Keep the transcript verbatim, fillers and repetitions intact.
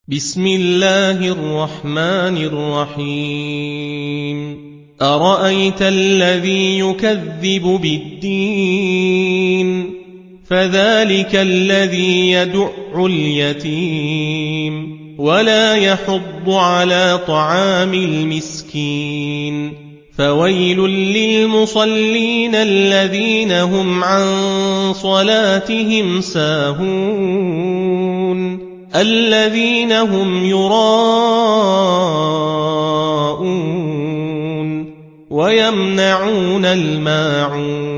بسم الله الرحمن الرحيم أرأيت الذي يكذب بالدين فذلك الذي يدع اليتيم ولا يحض على طعام المسكين فويل للمصلين الذين هم عن صلاتهم ساهون الذين هم يراءون ويمنعون الماعون